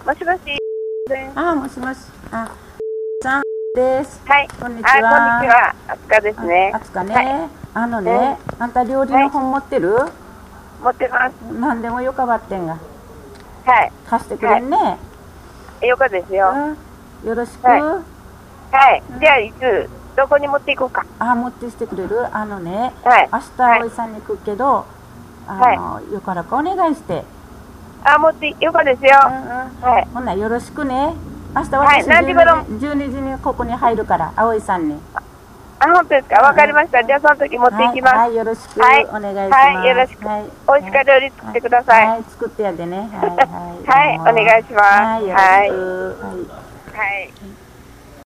もしもし。 あ、もしもし。あ、さんです。 はい。 こんにちは。 こんにちは。あつかですね。 あつかね。あのね、あんた料理の本持ってる？ 持ってます。 何でもよかばってんが。 はい。 貸してくれんね。 よかですよ。 よろしく。 はい。じゃあいつどこに持っていこうか。 持ってしてくれる？ね、明日おいさんに行くけど、よからかお願いして。 持ってよかですよ。はい。 ほんなよろしくね。明日はい。 私何時頃 12時にここに入るから、葵さんに。 本当ですか。わかりました。じゃあその時持っていきます。 はい、よろしくお願いします。 はい、よろしく。おいしか料理作ってください。 はい、作ってやでね。 はい、お願いします。 はい、よろしく。 はい。